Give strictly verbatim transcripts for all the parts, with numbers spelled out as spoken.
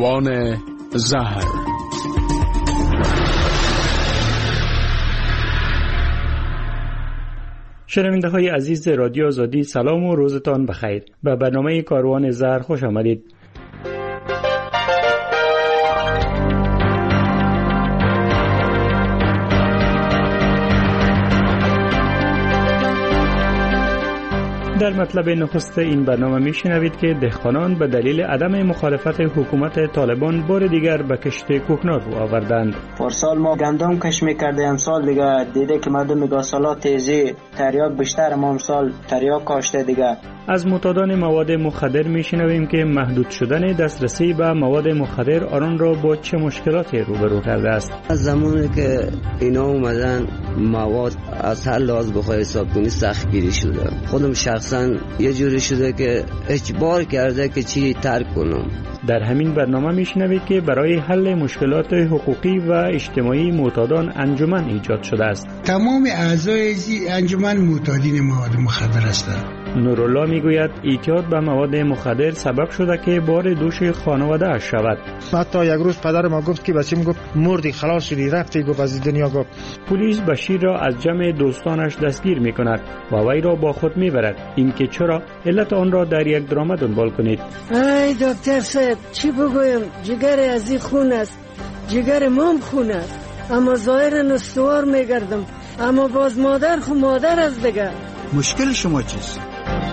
کاروان زهر. شنونده های عزیز رادیو آزادی، سلام و روزتان بخیر. به برنامه کاروان زهر خوش آمدید. در مطلب نخست این برنامه میشنوید که دهقانان به دلیل عدم مخالفت حکومت طالبان بار دیگر به کشت کوکنار رو آوردند. پارسال ما گندم کش میکرده، امسال دیگه دیده که مردم میگه سالا تیزی تریاک بیشتر، ما امسال تریاک کاشته دیگه. از معتادان مواد مخدر میشنویم که محدود شدن دسترسی به مواد مخدر آنان را با چه مشکلاتی روبرو کرده است. از زمانی که اینا اومدن مواد از هر لحاظ بخوای حساب کنی سختگیری شده. خودم شخصا یه جوری شده که اجبار کرده که چی ترک کنم. در همین برنامه میشنوید که برای حل مشکلات حقوقی و اجتماعی معتادان انجمن ایجاد شده است. تمام اعضای انجمن معتادین مواد مخدر هستند. نورالله میگوید اعتیاد به مواد مخدر سبب شده که بار دوش خانواده اش شود. حتی یک روز پدر ما گفت که بچه‌م گفت مردی خلاص شدی رفتی، گفت از دنیا گفت. پلیس بشیر را از جمع دوستانش دستگیر میکند و وی را با خود میبرد. اینکه چرا علت آن را در یک درامه دنبال کنید. ای دکتر صاحب چی بگویم، جگر از این خون است، جگر مام خون است، اما ظاهر نستوار میگردم، اما باز مادر خو مادر است دیگه. مشکل شما چیست؟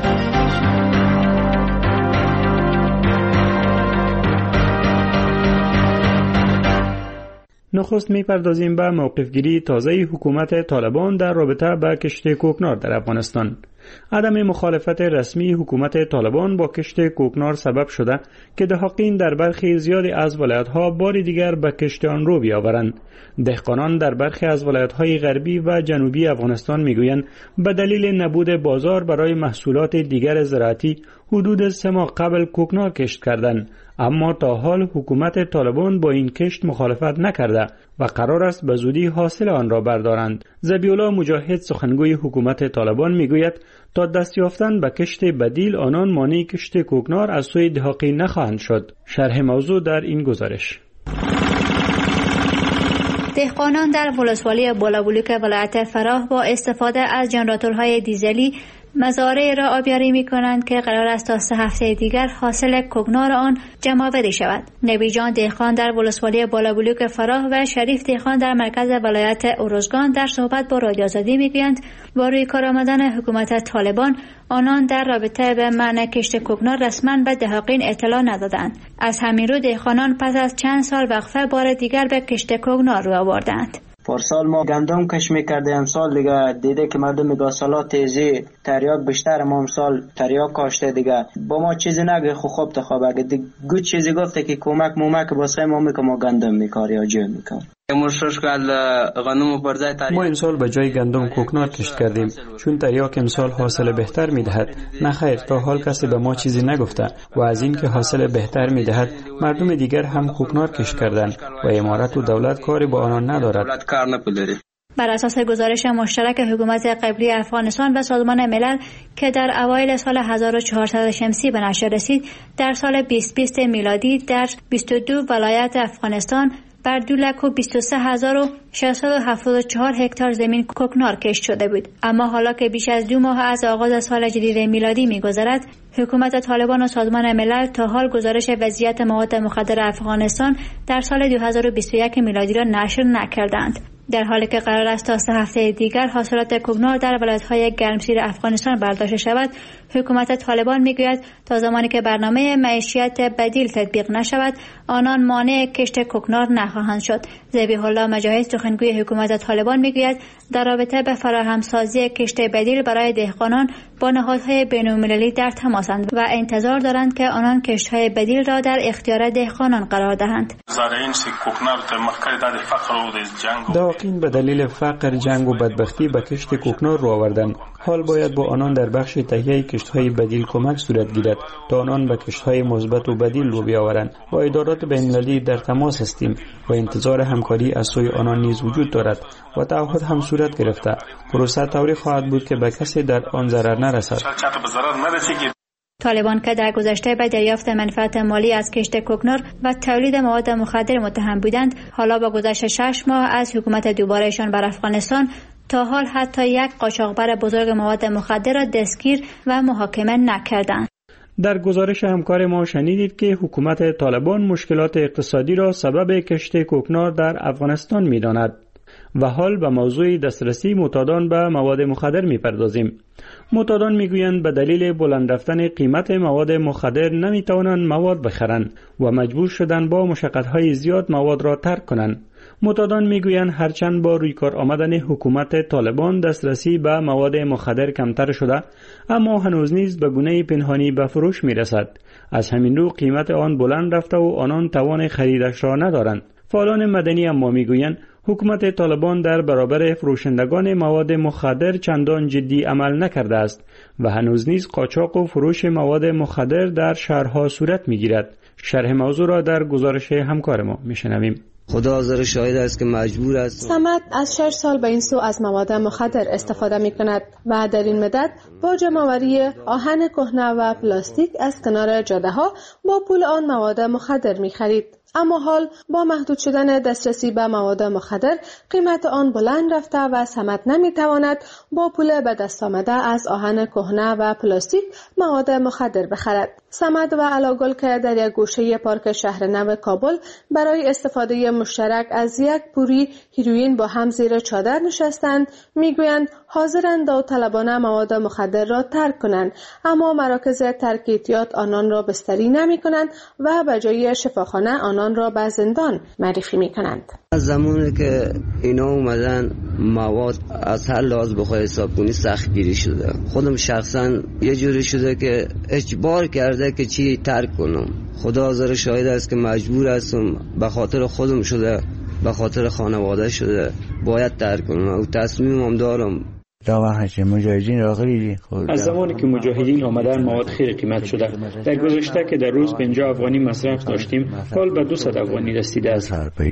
نخست میپردازیم به موقفگیری تازه حکومت طالبان در رابطه با کشت کوکنار در افغانستان. عدم مخالفت رسمی حکومت طالبان با کشت کوکنار سبب شده که دهقان در برخی زیادی از ولایت‌ها بار دیگر به کشت آن رو بیاورند. دهقانان در برخی از ولایت‌های غربی و جنوبی افغانستان میگویند به دلیل نبود بازار برای محصولات دیگر زراعتی حدود سه ماه قبل کوکنار کشت کردند، اما تا حال حکومت طالبان با این کشت مخالفت نکرده و قرار است به زودی حاصل آن را بردارند. ذبیح‌الله مجاهد سخنگوی حکومت طالبان میگوید تا دست یافتن به کشت بدیل آنان مانع کشت کوکنار از سوی دهقان نخواهند شد. شرح موضوع در این گزارش. دهقانان در ولسوالی بالابلوک ولایت فراه با استفاده از ژنراتورهای دیزلی مزارع را آبیاری می کنند که قرار است تا سه هفته دیگر حاصل کوکنار آن جمع آوری شود. نبی جان دهقان در ولسوالی بالابلوک فراه و شریف دهقان در مرکز ولایت اروزگان در صحبت با رادیو آزادی میگویند با روی کار آمدن حکومت طالبان آنان در رابطه به منع کشت کوکنار رسما به دهقان اطلاع ندادند. از همین رو دهقانان پس از چند سال وقفه بار دیگر به کشت کوکنار رو آوردند. پارسال ما گندم کش میکرده، امسال دیگه دیده که مردم میگه سالا تیزی تریاک بیشتر، ما امسال تریاک کاشته دیگه. با ما چیزی نگه خو خوب تخواب اگه گوت چیزی گفته که کمک مومک باسخه ما میگه ما گندم میکار یا جو میکار. ما امسال به جای گندم کوکنار کشت کردیم چون تریاک امسال حاصل بهتر میدهد. نه خیر، تا حال کسی به ما چیزی نگفته و از این که حاصل بهتر میدهد مردم دیگر هم کوکنار کشت کردند و امارت و دولت کاری با آنان ندارد. بر اساس گزارش مشترک حکومت قبلی افغانستان و سازمان ملل که در اوایل سال هزار و چهارصد شمسی به نشر رسید، در سال بیست بیست میلادی در بیست و دو ولایت افغانستان بر دو لک و بیست و سه هزار و ششصد و هفتاد و چهار هکتار زمین کوکنار کشت شده بود. اما حالا که بیش از دو ماه از آغاز سال جدید میلادی میگذرد، حکومت طالبان و سازمان ملل تا حال گزارش وضعیت مواد مخدر افغانستان در سال دو هزار و بیست و یک میلادی را نشر نکردند. در حالی که قرار است تا سه هفته دیگر حاصلات کوکنار در ولایت‌های گرمسیر افغانستان برداشته شود، حکومت طالبان میگوید تا زمانی که برنامه معیشت بدیل تطبیق نشود آنان مانع کشت کوکنار نخواهند شد. ذبیح الله مجاهد سخنگوی حکومت طالبان میگوید در رابطه به فراهمسازی کشت بدیل برای دهقانان با نهادهای بین‌المللی در تماسند و انتظار دارند که آنان کشت‌های بدیل را در اختیار دهقانان قرار دهند. دهقان به دلیل فقر، جنگ و بدبختی به کشت کوکنار رو آوردند. حال باید با آنان در بخش تهیه کشت‌های بدیل کمک صورت گیرد تا آنان به کشت‌های مثبت و بدیل رو بیاورند. با ادارات بین‌المللی در تماس هستیم و انتظار همکاری از سوی آنان نیز وجود دارد و تعهد هم صورت گرفته. پروسه طوری خواهد بود که به کسی در آن ضرر نرسد. طالبان که در گذشته به دریافت منفعت مالی از کشت کوکنار و تولید مواد مخدر متهم بودند، حالا با گذشت شش ماه از حکومت دوبارهشان بر افغانستان تا حال حتی یک قاچاقبر بزرگ مواد مخدر را دستگیر و محاکمه نکردند. در گزارش همکار ما شنیدید که حکومت طالبان مشکلات اقتصادی را سبب کشت کوکنار در افغانستان می‌داند و حال به موضوع دسترسی معتادان به مواد مخدر می‌پردازیم. معتادان می‌گویند به دلیل بلند رفتن قیمت مواد مخدر نمی‌توانند مواد بخرند و مجبور شدند با مشقت‌های زیاد مواد را ترک کنند. معتادان میگویند هرچند با روی کار آمدن حکومت طالبان دسترسی به مواد مخدر کمتر شده، اما هنوز نیز به گونه پنهانی به فروش میرسد. از همین رو قیمت آن بلند رفته و آنان توان خریدش را ندارند. فعالان مدنی اما میگویند حکومت طالبان در برابر فروشندگان مواد مخدر چندان جدی عمل نکرده است و هنوز نیز قاچاق و فروش مواد مخدر در شهرها صورت میگیرد. شرح موضوع را در گزارش همکار ما میشنویم. خدا حاضر شاهد است که مجبور است. صمد از شش سال به این سو از مواد مخدر استفاده می کند و در این مدت با جمع‌آوری آهن کهنه و پلاستیک از کنار جاده ها با پول آن مواد مخدر می خرید. اما حال با محدود شدن دسترسی به مواد مخدر قیمت آن بلند رفته و صمد نمی تواند با پول به دست آمده از آهن کهنه و پلاستیک مواد مخدر بخرد. صمد و علاگل که در یک گوشه پارک شهر نو کابل برای استفاده مشترک از یک پوری هیروئین با هم زیر چادر نشستند، میگویند حاضرند داوطلبانه مواد مخدر را ترک کنند، اما مراکز ترک اعتیاد آنان را بستری نمی کنند و به جای شفاخانه آنان را به زندان معرفی می کنند. از زمانی که اینا اومدن مواد از هر لحاظ بخوای حساب کنی سخت گیری شده. خودم شخصا یه جوری شده که اجبار کرده که چی ترک کنم. خدا حاضر شاهد است که مجبور هستم، به خاطر خودم شده، به خاطر خانواده شده باید ترک کنم و تصمیمم دارم. مجاهدین از زمانی که مجاهدین آمدن مواد خیلی قیمت شده. در گذشته که در روز پنجاه افغانی مصرف داشتیم، حال به دویست افغانی رسیده است.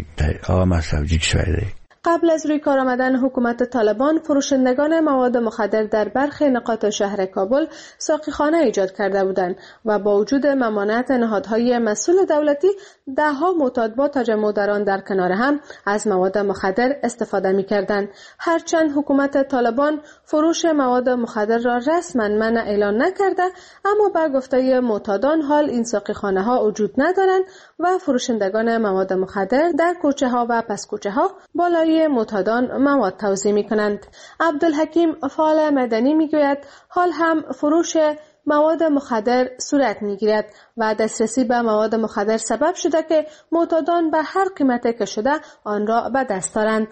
قبل از روی کار آمدن حکومت طالبان، فروشندگان مواد مخدر در برخی نقاط شهر کابل ساقیخانه ایجاد کرده بودند و با وجود ممانعت نهادهای مسئول دولتی، دهها معتاد با تجمع در آن در کنار هم از مواد مخدر استفاده می‌کردند. هرچند حکومت طالبان فروش مواد مخدر را رسما منع اعلان نکرده، اما به گفته معتادان حال این ساقیخانه‌ها وجود ندارند و فروشندگان مواد مخدر در کوچه‌ها و پس کوچه‌ها بالای معتادان مواد توزیع می‌کنند. عبدالحکیم فعال مدنی می‌گوید حال هم فروش مواد مخدر صورت می‌گیرد و دسترسی به مواد مخدر سبب شده که معتادان به هر قیمتی که شده آن را به دست دارند.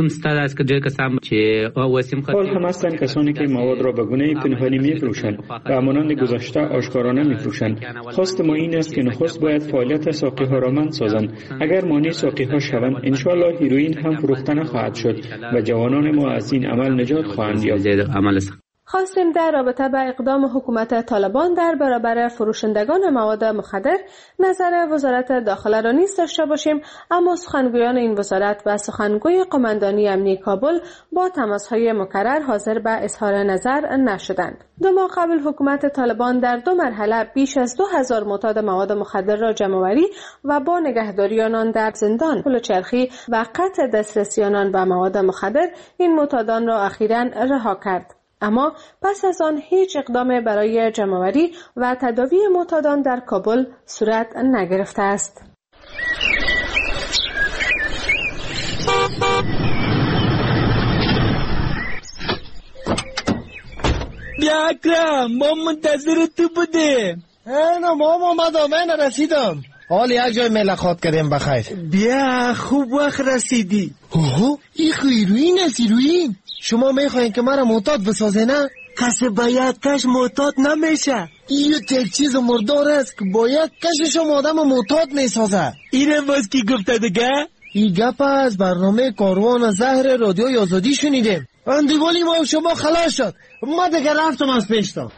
حال هم هستند کسانی که مواد را به گونه پنهانی می‌فروشند و همانند گذشته آشکارانه می‌فروشند. خواست ما این است که نخست باید فعالیت ساقی‌ها را منع سازند. اگر مانع ساقی‌ها شوند، انشاءالله هیروئین هم فروخته نخواهد شد و جوانان ما از این عمل نجات خواهند یافت. خواستیم در رابطه با اقدام حکومت طالبان در برابر فروشندگان مواد مخدر نظر وزارت داخله را نیز داشته باشیم، اما سخنگویان این وزارت و سخنگوی قماندانی امنیتی کابل با تماس‌های مکرر حاضر به اظهار نظر نشدند. دو ماه قبل حکومت طالبان در دو مرحله بیش از دو هزار معتاد مواد مخدر را جمع‌آوری و با نگهداری آنان در زندان، پل چرخی و قطع دسترسی آنان به مواد مخدر این معتادان را اخیراً رها کرد. اما پس از آن هیچ اقدام برای جمع‌آوری و تداوی معتادان در کابل صورت نگرفته است. بیا اکرم، ما منتظر تو بودیم. نه مام اومدم، من رسیدم. حال یک جای ملاقات کردیم بخیر. بیا خوب وقت رسیدی. اوه این هیروئین است، هیروئین. شما میخواین که مرا معتاد بسازه نه؟ کسی با یک کش معتاد نمیشه. این یک چیز مردار است که با یک کش شما آدم معتاد میسازه. اینم باز کی گفته دیگه؟ این گپ از برنامه کاروان زهر رادیوی آزادی شنیدیم. اندیوالی ما شما خلاص شد. ما دیگه رفتم از پیشتا.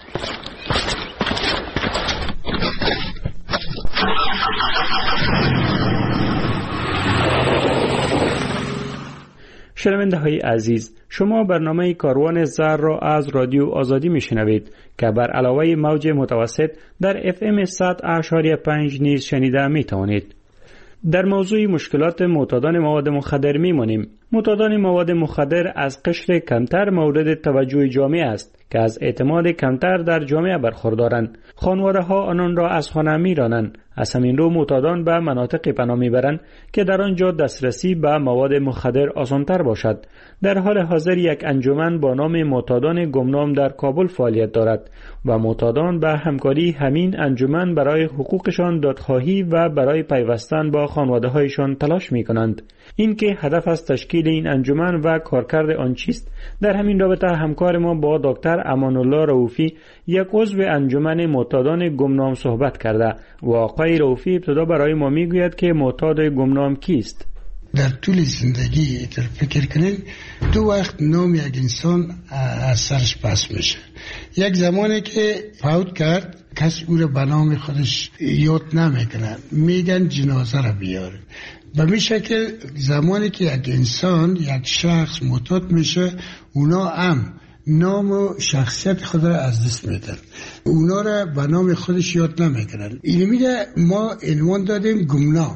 شنونده های عزیز، شما برنامه کاروان زهر را از رادیو آزادی میشنوید که بر علاوه موج متوسط در اف ام صد و پنج نیز شنیده می توانید. در موضوع مشکلات معتادان مواد مخدر میمانیم. معتادان مواد مخدر از قشر کمتر مورد توجه جامعه است که از اعتماد کمتر در جامعه برخوردارند. خانواده ها آنان را از خانه میرانند. از همین رو معتادان به مناطق پناه میبرند که در آنجا دسترسی به مواد مخدر آسانتر باشد. در حال حاضر یک انجمن با نام معتادان گمنام در کابل فعالیت دارد و معتادان به همکاری همین انجمن برای حقوقشان دادخواهی و برای پیوستن با خانواده هایشان تلاش می کنند. این که هدف از تشکیل این انجمن و کارکرد آن چیست؟ در همین رابطه همکار ما با دکتر امان الله رؤوفی، یک عضو انجمن معتادان گمنام صحبت کرده و آقای رؤوفی ابتدا برای ما میگوید که معتاد گمنام کیست؟ در طول زندگی در فکر کنین دو وقت نام یک انسان از سرش پس میشه. یک زمانی که فوت کرد کس او را به نام خودش یاد نمیکنه، میگن جنازه را بیارن. به می شکل زمانی که یک انسان یک شخص معتاد میشه اونا هم نام و شخصیت خود را از دست میدن، اونا را به نام خودش یاد نمیکنن. این میگه ما عنوان دادیم گمنام.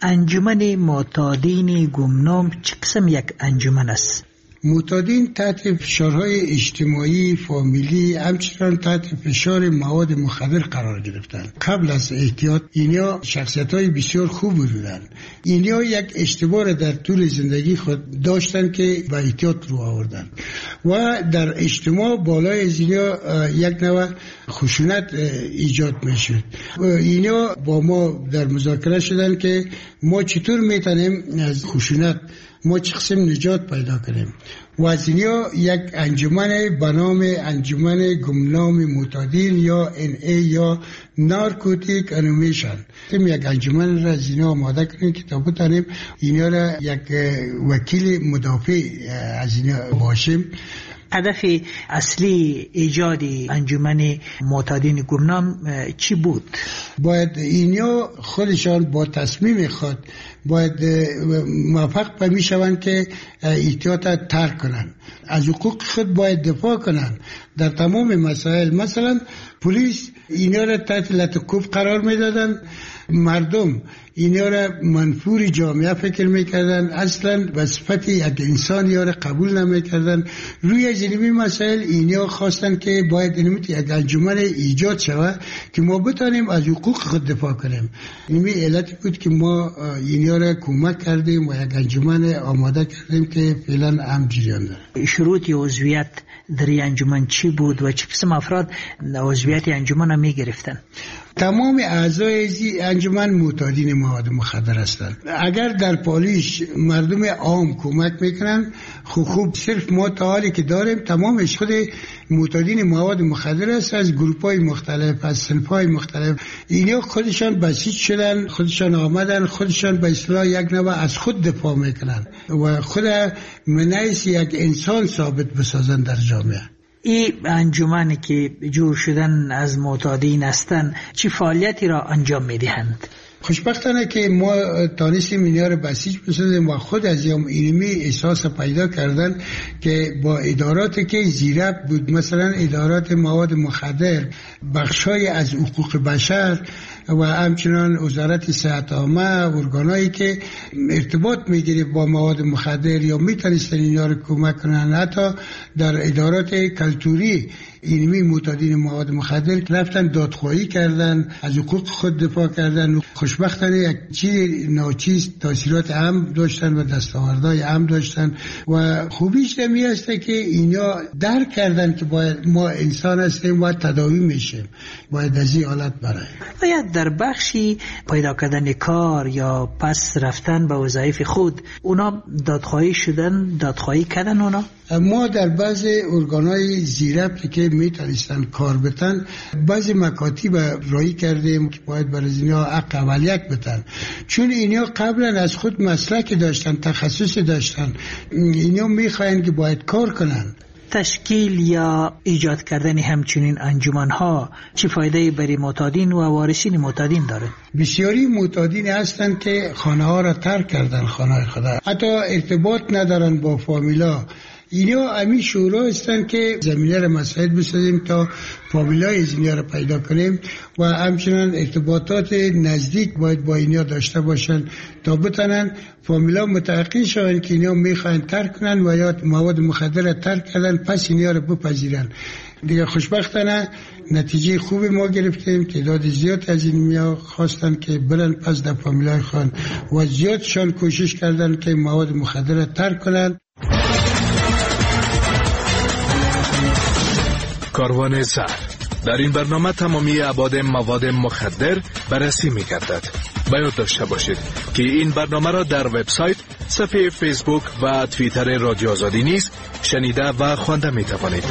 انجمن معتادین گمنام چه قسم یک انجمن است؟ معتادین تحت فشارهای اجتماعی، فامیلی، همچنان تحت فشار مواد مخدر قرار گرفتن. قبل از احتیاط اینا شخصیت‌های بسیار خوب بودن. اینا یک اشتباه در طول زندگی خود داشتن که به احتیاط رو آوردن و در اجتماع بالای از اینا یک نوع خشونت ایجاد میشد. اینا با ما در مذاکره شدن که ما چطور میتونیم از خشونت ما چه قسم نجات پیدا کنیم و از اینیا یک انجمن به نام انجمن گمنام معتادین یا ان ای یا نارکوتیک انومیشن تیم یک انجمن را از اینا آماده کنیم که تا بتانیم اینا را یک وکیل مدافع از اینا باشیم. هدف اصلی ایجاد انجمن معتادین گمنام چی بود؟ باید اینا خودشان با تصمیم خود باید موفق به می شوند که احتیاط ترک کنند، از حقوق خود باید دفاع کنند در تمام مسائل. مثلا پلیس اینا را تحت لطکوب قرار می دادن، مردم اینا را منفور جامعه فکر میکردن، اصلا به صفت یک انسان یا را قبول نمیکردن. روی از اینمی مسائل اینا خواستن که باید اینمیت یک انجمن ایجاد شود که ما بتانیم از حقوق خود دفاع کنیم. اینمی علتی بود که ما اینا را کمک کردیم و یک انجمن آماده کردیم که فعلا هم جریان داره. شروط عضویت در این انجمن چی بود و چه قسم افراد عضویت انجمن را میگرفتن؟ تمام اعضای انجمن معتادین مواد مخدر هستند. اگر در پالیش مردم عام کمک میکنن خوب خوب، صرف ما تا حالی که داریم تمامش خود معتادین مواد مخدر است، از گروپ‌های مختلف، از صنف‌های مختلف. اینا خودشان بسیج شدن، خودشان آمدن، خودشان به اصطلاح یک نوع از خود دفاع میکنن و خود منعیس یک انسان ثابت بسازن در جامعه. این انجمنی که جور شدن از معتادین هستند چه فعالیتی را انجام میدهند؟ خوشبختانه که ما تانستیم اینها را بسیج بسازیم و خود از یام اینمی احساس پیدا کردن که با اداراتی که زیرب بود، مثلا ادارات مواد مخدر، بخشای از حقوق بشر و همچنان وزارت صحت عامه، ارگانایی که ارتباط میگیره با مواد مخدر یا میتونستن اینا رو کمک کنن، حتی در ادارات کلتوری اینمی معتادین مواد مخدر رفتن دادخواهی کردن، از حقوق خود دفاع کردن. خوشبختانه یک چیز ناچیز تاثیرات هم داشتن و دستاوردهای هم داشتن و خوبیش می هسته که اینا درک کردن که باید ما انسان هستیم و تداوی میشیم، باید از این حالت برای باید در بخشی پیدا کردن کار یا پس رفتن به وظایف خود اونا دادخواهی شدن، دادخواهی کردن. اونا ما در بعض ارگانهای زیربطی که میتونستن کار بتن بعضی مکاتب رایی کردیم که باید برای اینا حق اولیت بتن، چون اینا قبلا از خود مسلک داشتن، تخصص داشتن، اینا میخواین که باید کار کنن. تشکیل یا ایجاد کردن همچنین انجمن‌ها چه فایده‌ای برای معتادین و وارثین معتادین داره؟ بسیاری معتادین هستند که خانه ها را ترک کردن، خانه خدا، حتی ارتباط ندارن با فامیلا. اینا همین شورا هستند که زمینه را مساعد بسازیم تا فامیلای از اینا را پیدا کنیم و همچنان ارتباطات نزدیک باید با اینا داشته باشن تا بتونن فامیلا متعقل شوند که اینا میخواین ترک کنن و یا مواد مخدر را ترک کردن، پس اینا را بپذیرن. دیگه خوشبختانه نتیجه خوبی ما گرفتیم. تعداد زیاد از این میا خواستن که برن پس در فامیلای خان و زیادشان کوشش کردن که مواد مخدر را ترک کنن. کاروان زهر. در این برنامه تمامی ابعاد مواد مخدر بررسی می‌گردد. باید داشته باشید که این برنامه را در وبسایت، صفحه فیسبوک و توییتر رادیو آزادی نیز شنیده و خوانده می‌توانید.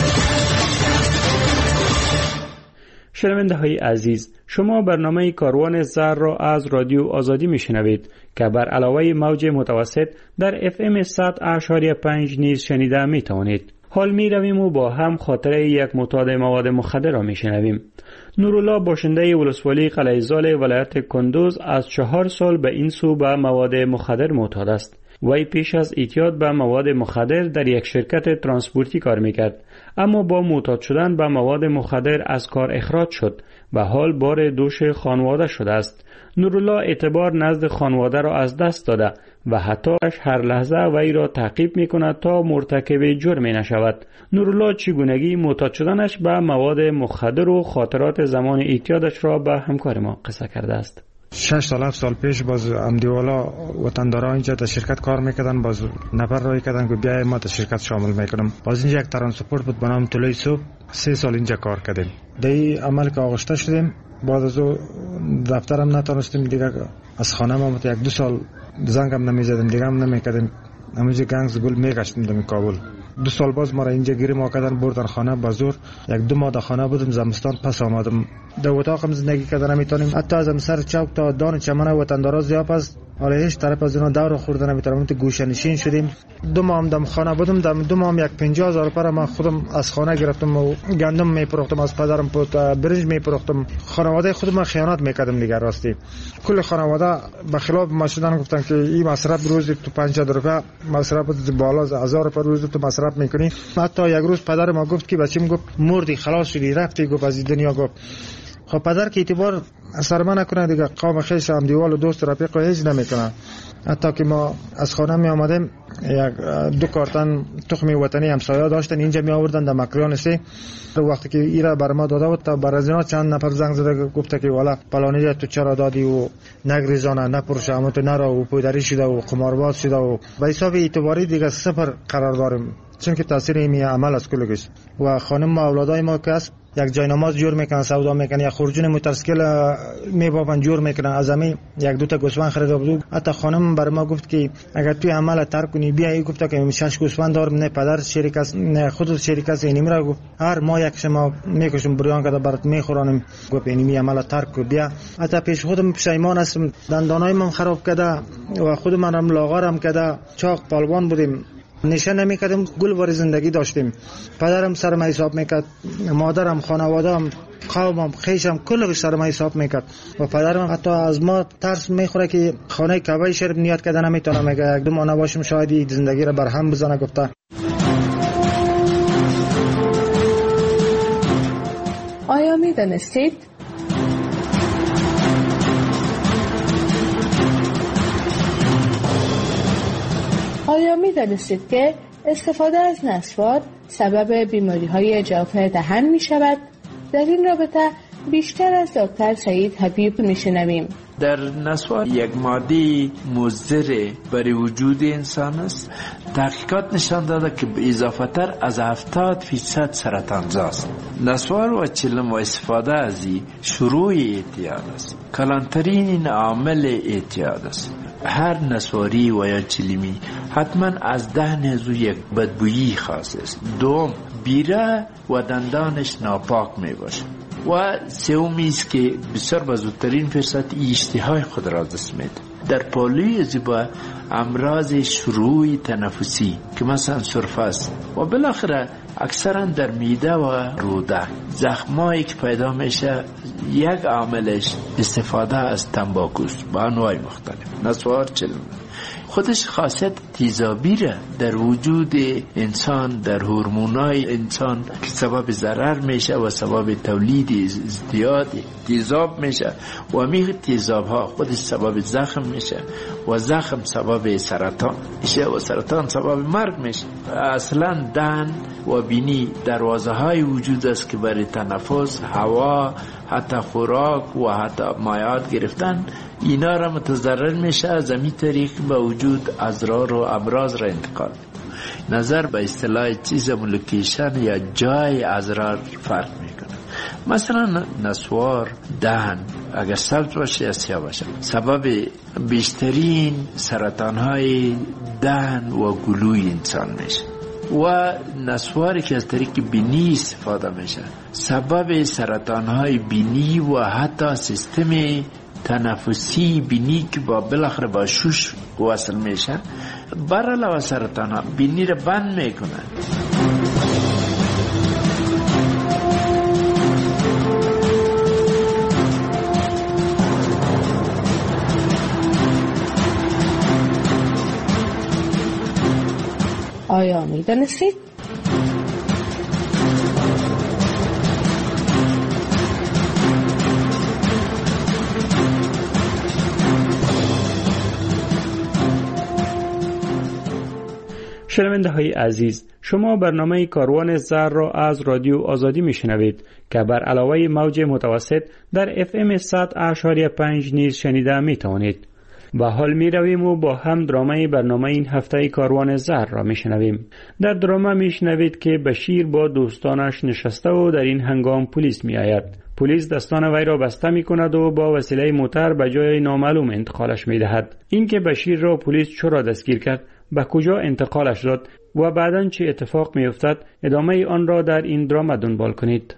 شنونده های عزیز، شما برنامه کاروان زهر را از رادیو آزادی میشنوید که بر علاوه موج متوسط در اف ام صد و پنج نیز شنیده میتوانید. حال می رویم و با هم خاطره یک معتاد مواد مخدر را می شنویم. نورالله باشنده ولسوالی قلعه زال ولایت کندوز از چهار سال به این سو به مواد مخدر معتاد است. وی پیش از اعتیاد به مواد مخدر در یک شرکت ترانسپورتی کار میکرد، اما با معتاد شدن به مواد مخدر از کار اخراج شد و حال بار دوش خانواده شده است. نورالله اعتبار نزد خانواده را از دست داده و حتی هر لحظه وی را تعقیب میکند تا مرتکب جرم نشود. نورالله چگونگی معتاد شدنش به مواد مخدر و خاطرات زمان اعتیادش را به همکار ما قصه کرده است. شش سال هفت سال پیش باز امدیوالا وطندارا اینجا در شرکت کار میکردن، باز نفر رای کردن که بیای ما در شرکت شامل میکنم. باز اینجا یک ترانسپورت بود به نام طلوع صبح، سه سال اینجا کار کردیم. دی عمل که آغشته شدیم، بعد از او دفترم نتونستیم دیگه، از خانه ما یک دو سال زنگم نمیزدیم دیگه، هم نمیکردیم، همونجا گنگز گل میگشتیم در کابل. دو سال باز ما را اینجا گیری ما کردن، بردن خانه با زور. یک دو ماه در خانه بودم، زمستان پس آمدم. در اتاقم زندگی کردن نمیتونیم، حتی از سر چوک تا دان چمن وطندارا زیاد است، حالا هیچ طرف از اینا دور خوردن نمیتونم. تو گوشه نشین شدیم. دو ماه هم دم خانه بودم، دم دو ماه هم یک پنجاه هزار پر ما خودم از خانه گرفتم و گندم میپروختم، از پدرم پوت برنج میپروختم. خانواده خودم خیانت میکردم دیگه. راستی کل خانواده به خلاف ما شدن، گفتن که این مصرف روزی تو پنجاه روپیه مصرف بالا از هزار روپیه روزی تو مصرف میکنی. حتی یک روز پدر ما گفت که بچه‌م گفت مردی خلاص شدی رفتی، گفت از دنیا. گفت خب پدر که اعتبار سر من نکنه دیگه، قوم خیش هم دیوال و دوست رفیق هیچ نمیکنه. حتی که ما از خانه می آمدیم، یک دو کارتن تخم وطنی همسایه داشتن، اینجا می آوردن در مکریان سه. وقتی که ایرا بر ما داده بود، تا بر از اینا چند نفر زنگ زده گفته که والا پلانی تو چرا دادی و نگریزانه نپرشه، اما تو نرا و پودری شده و قمارباز شده و به حساب اعتباری دیگه صفر قرار داریم، چون که تاثیر این عمل از کلگش. و خانم ما اولادای ما که است یک جای نماز جور میکنن، سودا میکنن، یا خورجون موتورسیکل میبافن جور میکنن. از همین یک دو تا گوسفند خریده بود. حتی خانم بر ما گفت که اگر توی عمل ترک کنی بیا. ای گفت که شش گوسفند دارم، نه پدر شریک است نه خود شریک است. اینی میرا گفت هر ماه یک شما میکشم بریان کده برات میخورانم. گفت اینی می عمل ترک کو بیا. حتی پیش خودم پشیمان هستم، دندانای من خراب کرده و خود منم لاغرم کرده، چاق پالوان بودیم، نشه نمیکردم، گل بار زندگی داشتیم. پدرم سر ما حساب میکرد، مادرم، خانواده‌ام، قومم، خیشم کلش سر ما حساب میکرد. و پدرم حتی از ما ترس میخوره که خانه کعبه شریف نیاد کردن نمیتونم، میگه یک دو ماه نباشم شاید زندگی را برهم بزنه. گفته آیا میدانستید آیا می دانستید که استفاده از نسوار سبب بیماری های جوف دهن می شود؟ در این رابطه بیشتر از دکتر سعید حبیب می شنویم. در نسوار یک ماده مضر برای وجود انسان است. تحقیقات نشان داده که به اضافه تر از هفتاد فیصد سرطانزا است. نسوار و چلم و استفاده از این شروع اعتیاد است. کلانترین عامل اعتیاد است. هر نسواری و یا چلیمی حتما از دهن از او یک بدبویی خاص است. دوم، بیره و دندانش ناپاک می باشه. و سومی است که بسیار به زودترین فرصت اشتهای خود را دست میده. در پالوی زیبا امراض شروعی تنفسی که مثلا سرفه است و بالاخره اکثرا در میده و روده زخمایی که پیدا میشه یک عاملش استفاده از تنباکوست با انواع مختلف نسوار چلم خودش خاصیت تیزابی را در وجود انسان در هورمونای انسان که سبب ضرر میشه و سبب تولید زیاد تیزاب میشه و میگه تیزاب ها خودش سبب زخم میشه و زخم سبب سرطان میشه و سرطان سبب مرگ میشه. اصلا دهن و بینی دروازه های وجود است که برای تنفس، هوا، حتی خوراک و حتی مایعات گرفتن اینا را متضرر میشه. از همین طریق به وجود اضرار و امراض را انتقال. نظر به اصطلاح چیز لوکیشن یا جای اضرار فرق میکنه. مثلا نسوار دهن اگر سبز باشه یا سیاه باشه سبب بیشترین سرطان های دهن و گلوی انسان میشه و نسواری که از طریق بینی استفاده میشه سبب سرطان های بینی و حتی سیستم تنفسی بینی که با بالاخره با شوش وصل میشه بر علاوه سرطان ها بینی را بند میکنه. آیا میدانستید؟ شنونده های عزیز، شما برنامه کاروان زر را از رادیو آزادی میشنوید که بر علاوه موج متوسط در اف ام صد و پنج نیز شنیده می توانید. و حال می رویم و با هم درامه برنامه این هفته کاروان زر را می شنویم. در درامه می شنوید که بشیر با دوستانش نشسته و در این هنگام پلیس می آید. پلیس دستان وی را بسته می کند و با وسیله موتر به جای نامعلوم انتقالش می دهد. اینکه بشیر را پلیس چرا دستگیر کرد، به کجا انتقالش داد و بعداً چه اتفاق می افتد، ادامه آن را در این درامه دنبال کنید.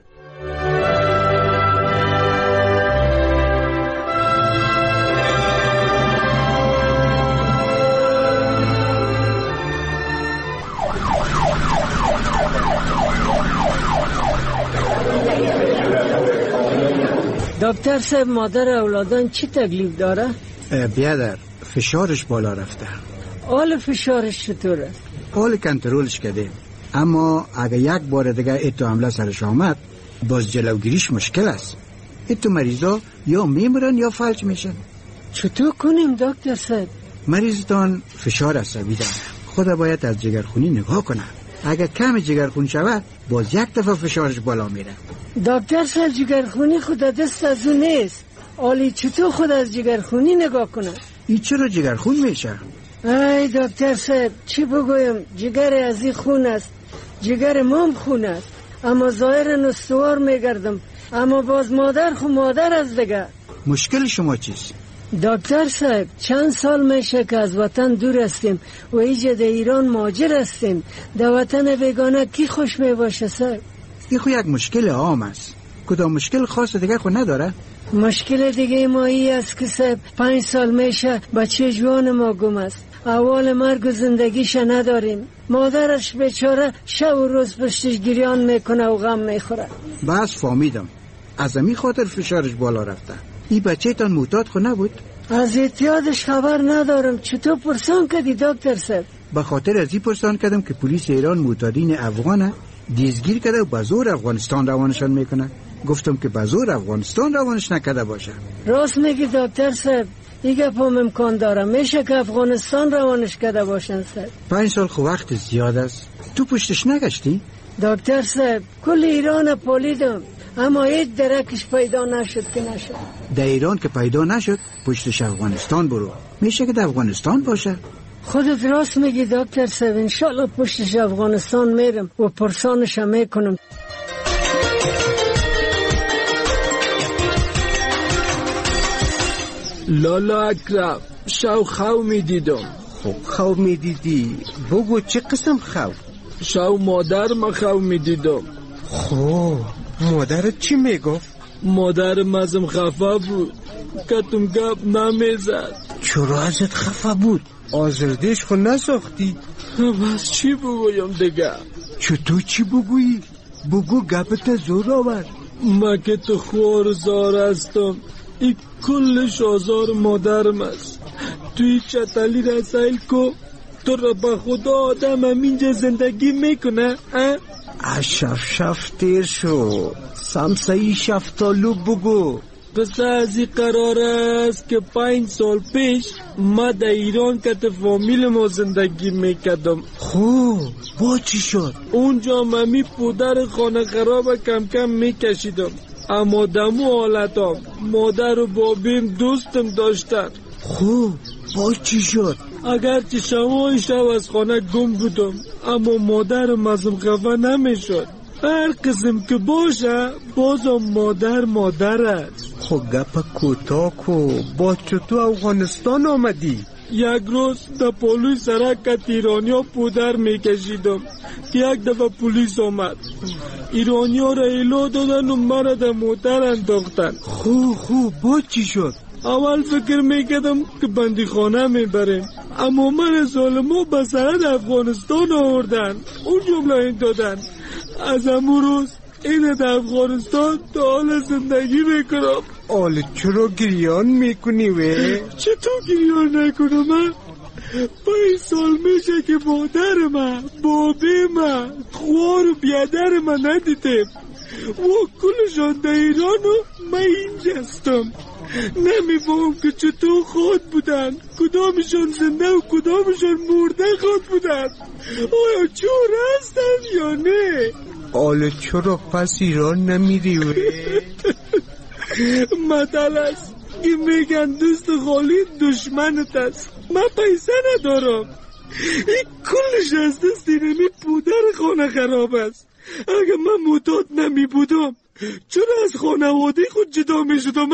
دکتر صاحب، مادر اولادان چی تکلیف داره؟ بیادر فشارش بالا رفته. حال فشارش چطور است؟ حال کنترلش کردیم، اما اگه یک بار دیگه ایتو حمله سرش آمد باز جلوگیریش مشکل است. ایتو مریضا یا میمرن یا فلج میشن. چطور کنیم دکتر صاحب؟ مریضتان فشار عصبی داره، خدا باید از جگرخونی نگاه کنه. اگه کم جگرخون شود باز یک دفعه فشارش بالا میره. دکتر صاحب جگرخونی خود دست از اون نیست. آلی چطور خود از جگرخونی نگاه کنه؟ ای چرا جگرخون میشه؟ ای دکتر صاحب چی بگویم، جگر از این خون است، جگر مام خون است، اما ظاهر نستوار میگردم، اما باز مادر خو مادر از دیگه. مشکل شما چیست؟ دکتر صاحب چند سال میشه که از وطن دور هستیم و ایجا در ایران مهاجر هستیم. در وطن بیگانه کی خوش میباشه صاحب؟ این خو یک مشکل عام است. کدام مشکل خاص دیگه خو نداره؟ مشکل دیگه ما ای است که صاحب پنج سال میشه بچه جوان ما گم است. اول مرگ و زندگیش نداریم. مادرش بیچاره شب و روز پشتش گریان میکنه و غم میخوره. بس فهمیدم، از امی خاطر فشارش بالا رفته. این بچه تان معتاد خو نبود؟ از اعتیادش خبر ندارم. چطور پرسان کردی دکتر صاحب؟ به خاطر از این پرسان کردم که پلیس ایران معتادین افغانه دستگیر کرده و به زور افغانستان روانشان میکنه. گفتم که به زور افغانستان روانش نکرده باشه. راست میگی دکتر صاحب، این گپم امکان داره. میشه که افغانستان روانش کرده باشن صاحب. پنج سال خو وقت زیاد است. تو پشتش نگشتی؟ دکتر صاحب کل ایران پالیدم اما هیچ درکش پیدا نشد که نشد. در ایران که پیدا نشد پشتش افغانستان برو. میشه که در افغانستان باشه. خودت راست میگی دکتر صاحب، انشالله پشتش افغانستان میرم و پرسانش هم میکنم. لالا اکرم شو خو میدیدم. خب خو میدیدی؟ بگو چه قسم خو؟ شو مادر ما خو میدیدم. خب مادرت چی میگفت؟ مادر مزم خفه بود، کتم گپ نمیزد. چرا ازت خفه بود؟ آزردش خود نساختی؟ بس چی بگویم دیگه؟ چطور چی بگویی؟ بگو گپت زور آور. ما که تو خوار زار هستم، این کلش آزار مادرم است. توی چطلی رسایل کو تو را به خدا آدم هم اینجا زندگی میکنه؟ شف شف تیر شو، سمسایی شفتالو بگو. پس از این قرار است که پنج سال پیش ما در ایران کت فامیل ما زندگی میکردم. خوب با چی شد؟ اونجا ممی پودر خانه خراب کم کم میکشیدم، اما دمو حالتام مادر و بابیم دوستم داشتن. خوب با چی شد؟ اگرچه شما شب از خانه گم بودم، اما مادرم ازم خفه نمیشد. هر قسم که باشه بازم مادر مادر است. خب گپ کوتاه کو، با چطور افغانستان آمدی؟ یک روز در پالوی سرک ایرانیا پودر میکشیدم که یک دفعه پلیس آمد. ایرانیا را ایلو دادن و مرا در موتر انداختن. خوب خوب با چی شد؟ اول فکر میکردم که بندی خانه میبریم، اما من ظالمو به سرحد افغانستان آوردن. اون جمله این دادن از امون روز این در افغانستان تا حال زندگی میکنم. حالا چرا گریان میکنی وی؟ چطور گریان نکنم من؟ پنج سال میشه که مادر من، بابی من، خوار و بیادر من ندیدم و کلشان در ایران و من اینجا هستم. نمیفهم که چطور خود بودن، کدامشان زنده و کدامشان مرده خود بودن. آیا چور هستن یا نه؟ حالا چرا پس ایران نمیری وی؟ مطل است که میگن دوست خالی دشمنت است. من پیسه ندارم، این کلش از دست اینمی پودر خانه خراب است. اگر من معتاد نمی بودم چرا از خانواده خود جدا می شدم؟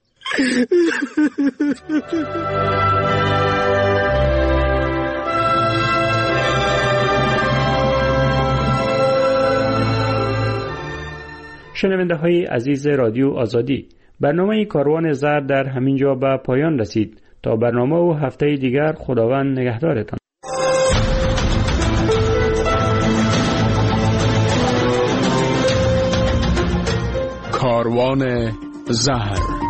شنونده های عزیز رادیو آزادی، برنامه کاروان زرد در همین جا به پایان رسید. تا برنامه و هفته دیگر خداوند نگهدارتان. کاروان زهر